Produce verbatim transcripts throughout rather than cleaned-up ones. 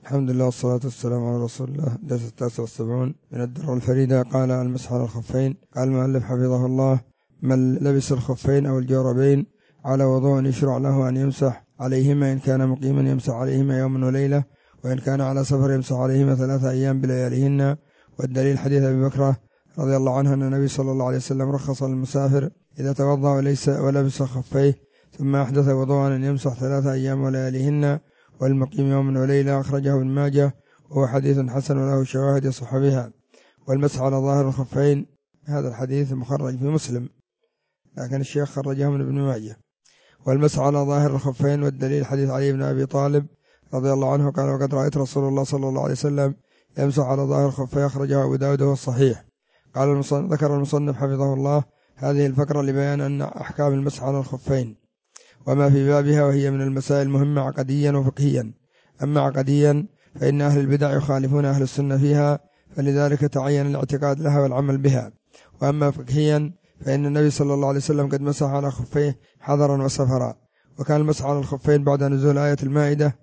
الحمد لله والصلاة والسلام على رسول الله. درس التاسع والسبعون من الدرر الفريدة. قال المسح على الخفين. قال المؤلف حفظه الله: من لبس الخفين أو الجوربين على وضوء يشرع له أن يمسح عليهما، إن كان مقيما يمسح عليهما يوما وليلة، وإن كان على سفر يمسح عليهما ثلاثة أيام بلياليهن. والدليل حديث أبي بكر رضي الله عنه أن النبي صلى الله عليه وسلم رخص للمسافر إذا توضأ وليس ولبس خفيه ثم أحدث وضوءا أن يمسح ثلاثة أيام ولياليهن، والمقيم يوم وليلة. أخرجه ابن ماجه وهو حديث حسن وله شواهد يصح بها. والمسح على ظاهر الخفين، هذا الحديث مخرج في مسلم، لكن الشيخ خرجه من ابن ماجه. والمسح على ظاهر الخفين، والدليل حديث علي بن أبي طالب رضي الله عنه قال: وقد رأيت رسول الله صلى الله عليه وسلم يمسح على ظاهر الخفين. أخرجه أبو داود وهو الصحيح. قال المصنف ذكر المصنف حفظه الله هذه الفقرة لبيان أن أحكام المسح على الخفين وما في بابها، وهي من المسائل المهمة عقديا وفقهيا. أما عقديا فإن أهل البدع يخالفون أهل السنة فيها، فلذلك تعين الاعتقاد لها والعمل بها. وأما فقهيا فإن النبي صلى الله عليه وسلم قد مسح على خفيه حضرا وسفرا، وكان المسح على الخفين بعد نزول آية المائدة،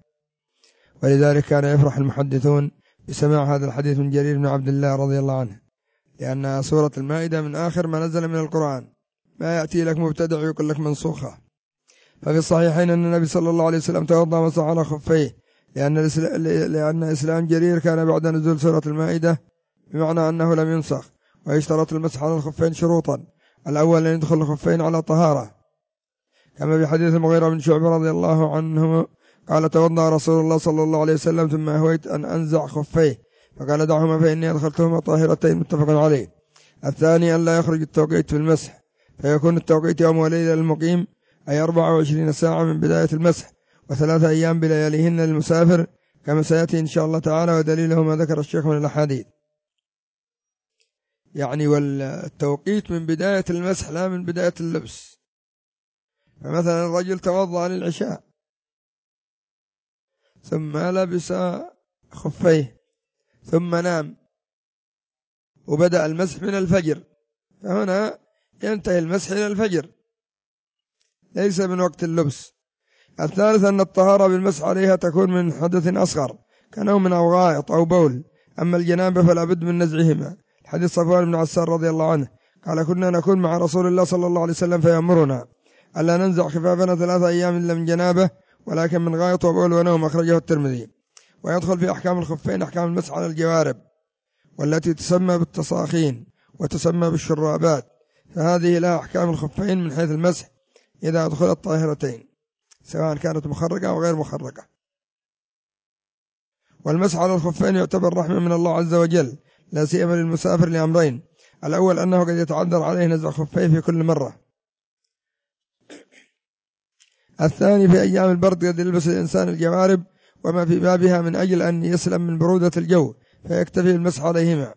ولذلك كان يفرح المحدثون بسماع هذا الحديث من جرير بن عبد الله رضي الله عنه، لأن سورة المائدة من آخر ما نزل من القرآن، ما يأتي لك مبتدع يقول لك منسوخة. ففي الصحيحين أن النبي صلى الله عليه وسلم توضأ ومسح على خفيه، لأن لأن إسلام جرير كان بعد نزول سورة المائدة، بمعنى أنه لم ينسخ. ويشترط المسح على الخفين شروطا: الأول أن يدخل الخفين على طهارة، كما في حديث المغيرة بن شعبة رضي الله عنه قال: توضأ رسول الله صلى الله عليه وسلم ثم أهويت أن أنزع خفيه فقال: دعهما فإني أدخلتهما طاهرتين، متفق عليه. الثاني أن لا يخرج التوقيت في المسح، فيكون التوقيت يوم وليلة للمقيم، أي أربعة وعشرين ساعة من بداية المسح، وثلاثة أيام بلياليهن للمسافر، كما سيأتي إن شاء الله تعالى. ودليله ما ذكر الشيخ من الأحاديث، يعني والتوقيت من بداية المسح لا من بداية اللبس. فمثلا الرجل توضأ للعشاء ثم لبس خفيه ثم نام وبدأ المسح من الفجر، فهنا ينتهي المسح إلى الفجر، ليس من وقت اللبس. الثالث أن الطهارة بالمسح عليها تكون من حدث أصغر كنوم أو غائط أو بول، أما الجنابة فلا بد من نزعهما. حديث صفوان بن عسار رضي الله عنه قال: كنا نكون مع رسول الله صلى الله عليه وسلم فيأمرنا ألا ننزع خفافنا ثلاثة أيام إلا من جنابه، ولكن من غائط وبول ونوم. أخرجه الترمذي. ويدخل في أحكام الخفين أحكام المسح على الجوارب، والتي تسمى بالتصاخين وتسمى بالشرابات، فهذه لها أحكام الخفين من حيث المسح إذا أدخلت طاهرتين، سواء كانت مخرقة أو غير مخرقة. والمسح على الخفين يعتبر رحمة من الله عز وجل، لا سيما للمسافر لأمرين: الأول أنه قد يتعذر عليه نزع خفيه في كل مرة. الثاني في أيام البرد قد يلبس الإنسان الجوارب وما في بابها من أجل أن يسلم من برودة الجو، فيكتفي المسح عليهما.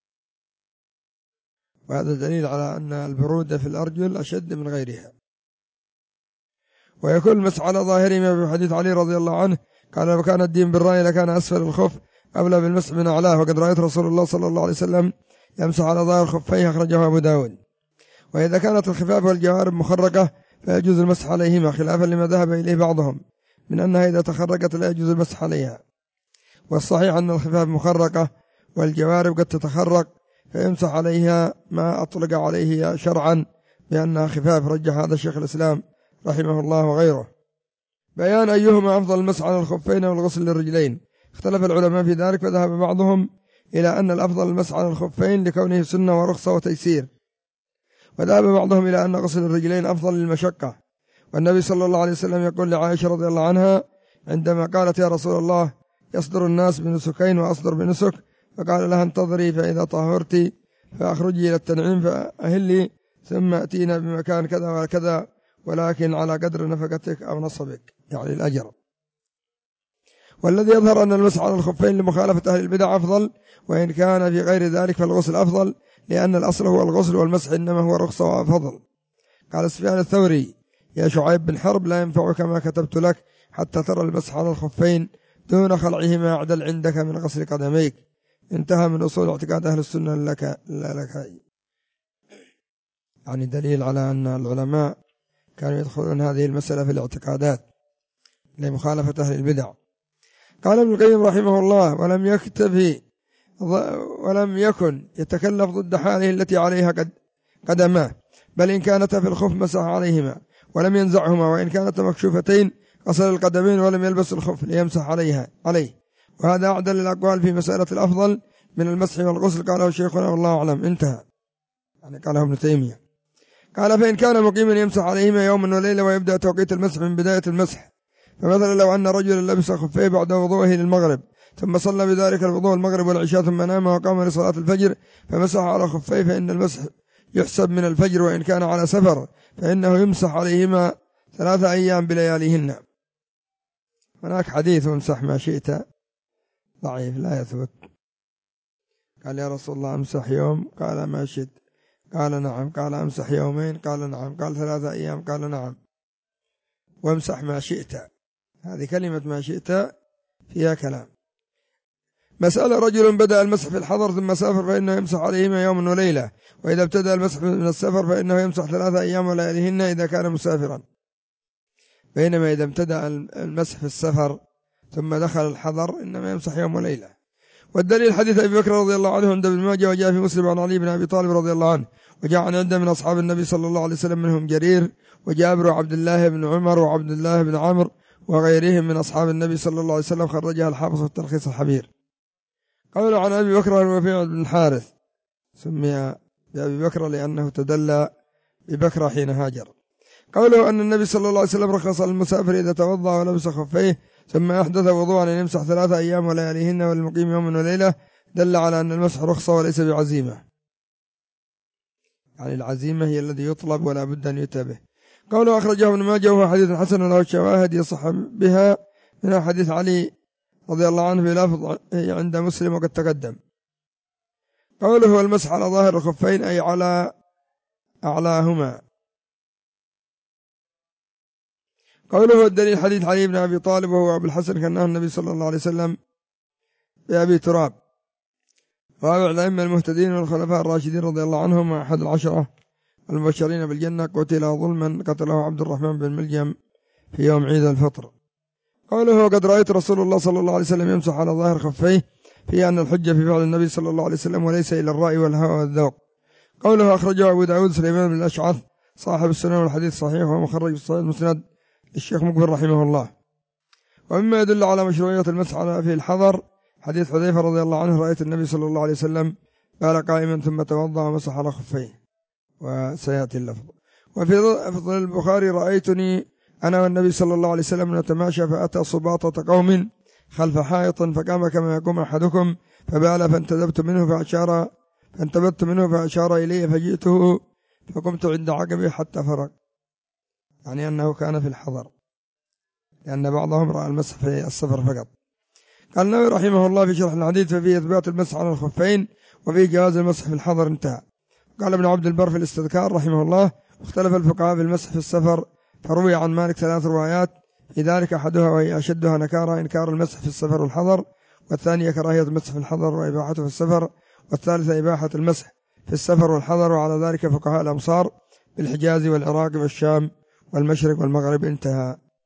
وهذا دليل على أن البرودة في الأرجل أشد من غيرها. ويكون المسح على ظاهرهما في حديث علي رضي الله عنه قال: لو كان الدين بالرأي لكان أسفل الخف أولى بالمسح من أعلاه، وقد رأيت رسول الله صلى الله عليه وسلم يمسح على ظاهر خفيه. أخرجه أبو داود. وإذا كانت الخفاف والجوارب مخرقة فيجوز المسح عليهما، خلافا لما ذهب إليه بعضهم من أنها إذا تخرقت لا يجوز المسح عليها. والصحيح أن الخفاف مخرقة والجوارب قد تتخرق، فيمسح عليها ما أطلق عليه شرعا بأنها خفاف. رجح هذا الشيخ الإسلام رحمه الله وغيره. بيان أيهما أفضل المسح على الخفين والغسل للرجلين. اختلف العلماء في ذلك، فذهب بعضهم إلى أن الأفضل المسح على الخفين لكونه سنة ورخصة وتيسير، وذهب بعضهم إلى أن غسل الرجلين أفضل للمشقة. والنبي صلى الله عليه وسلم يقول لعائشة رضي الله عنها عندما قالت: يا رسول الله يصدر الناس بنسكين وأصدر بنسك، فقال لها: انتظري فإذا طهرتي فأخرجي إلى التنعيم فأهلي، ثم أتينا بمكان كذا وكذا، ولكن على قدر نفقتك أو نصبك، يعني الأجر. والذي يظهر أن المسح على الخفين لمخالفة أهل البدع أفضل، وإن كان في غير ذلك فالغسل أفضل، لأن الأصل هو الغسل والمسح إنما هو رخصة وفضل. قال سفيان الثوري: يا شعيب بن حرب لا ينفعك ما كتبت لك حتى ترى المسح على الخفين دون خلعهما أعدل عندك من غسل قدميك. انتهى من أصول اعتقاد أهل السنة لك لا لك. يعني دليل على أن العلماء كانوا يدخلون هذه المسألة في الاعتقادات لمخالفة أهل البدع. قال ابن القيم رحمه الله: ولم يكتفي ولم يكن يتكلف ضد حاله التي عليها قد قدماه، بل إن كانتا في الخف مسح عليهما ولم ينزعهما، وإن كانتا مكشوفتين غسل القدمين ولم يلبس الخف ليمسح عليها عليه. وهذا أعدل الأقوال في مسألة الأفضل من المسح والغسل، قاله شيخنا والله أعلم. انتهى، يعني قاله ابن تيمية. قال: فإن كان مقيما يمسح عليهما يوما وليلة، ويبدأ توقيت المسح من بداية المسح. فمثلا لو أن رجلا لبس خفيه بعد وضوءه للمغرب، ثم صلى بذلك الوضوء المغرب والعشاء، ثم نام وقام لصلاة الفجر فمسح على خفيه، فإن المسح يحسب من الفجر. وإن كان على سفر فإنه يمسح عليهما ثلاثة أيام بلياليهن. هناك حديث: وامسح ما شئت، ضعيف لا يثبت. قال: يا رسول الله امسح يوم؟ قال: ما شئت. قال: نعم. قال: امسح يومين؟ قال: نعم. قال: ثلاثة أيام؟ قال: نعم. وامسح ما شئت، هذه كلمة ما شئت فيها كلام. مسألة: رجل بدأ المسح في الحضر ثم سافر فإنه يمسح عليهما يوم وليلة، وإذا ابتدأ المسح من السفر فإنه يمسح ثلاثة أيام ولياليهن إذا كان مسافرا. بينما إذا ابتدأ المسح في السفر ثم دخل الحضر إنما يمسح يوم وليلة. والدليل حديث أبي بكر رضي الله عنه عند ابن ماجه، وجاء في مسلم عن علي بن أبي طالب رضي الله عنه، وجاء عن عدة من أصحاب النبي صلى الله عليه وسلم منهم جرير وجابر وعبد الله بن عمر وعبد الله بن عمرو وغيرهم من أصحاب النبي صلى الله عليه وسلم، خرجها الحافظ في التلخيص الحبير. قالوا عن أبي بكر الرفيع بن الحارث، سمي بأبي بكر لأنه تدلى ببكر حين هاجر. قوله أن النبي صلى الله عليه وسلم رخص للمسافر إذا توضأ ولبس خفيه ثم أحدث وضوءا أن يمسح ثلاثة أيام ولياليهن والمقيم يوم وليلة، دل على أن المسح رخصة وليس بعزيمة. يعني العزيمة هي الذي يطلب ولا بد أن يتبه. قوله أخرجه ابن ماجه وهو حديث حسن له الشواهد يصح بها من حديث علي رضي الله عنه بلفظ عند مسلم وقد تقدم. قوله هو المسح على ظاهر الخفين أي على أعلاهما. قوله الدليل حديث علي بن أبي طالب وهو أبو الحسن كأنه النبي صلى الله عليه وسلم بأبي تراب. وهو الأئمة المهتدين والخلفاء الراشدين رضي الله عنهم وأحد العشرة المبشرين بالجنة قتل ظلما قتله عبد الرحمن بن ملجم في يوم عيد الفطر. قوله قد رأيت رسول الله صلى الله عليه وسلم يمسح على ظاهر خفيه، في أن الحجة في فعل النبي صلى الله عليه وسلم وليس إلى الرأي والهوى والذوق. قوله أخرجه أبو داود سليمان بن الأشعث صاحب السنن والحديث صحيح، وهو مخرج الصحيح المسند للشيخ مقبل رحمه الله. ومما يدل على مشروعية المسح في الحضر حديث حذيفة رضي الله عنه: رأيت النبي صلى الله عليه وسلم قال قائما ثم توضأ ومسح على خفيه، وسيأتي اللفظ. وفي فضل البخاري: رأيتني أنا والنبي صلى الله عليه وسلم نتماشى فأتى صباطة قوم خلف حائط فقام كما يقوم أحدكم فبال فانتدبت منه فأشار فانتبت منه فأشار إليه فجئته فقمت عند عقبه حتى فرق، يعني أنه كان في الحضر، لأن بعضهم رأى المسح في السفر فقط. قال النووي رحمه الله في شرح الحديث: ففيه إثبات المسح على الخفين وفيه جواز المسح في الحضر. انتهى. قال ابن عبد البر في الاستذكار رحمه الله: اختلف الفقهاء في المسح في السفر، فروي عن مالك ثلاث روايات في ذلك، أحدها وهي أشدها نكارة إنكار المسح في السفر والحضر، والثانية كراهية المسح في الحضر وإباحته في السفر، والثالثة إباحة المسح في السفر والحضر. وعلى ذلك فقهاء الأمصار بالحجاز والعراق والشام والمشرق والمغرب. انتهى.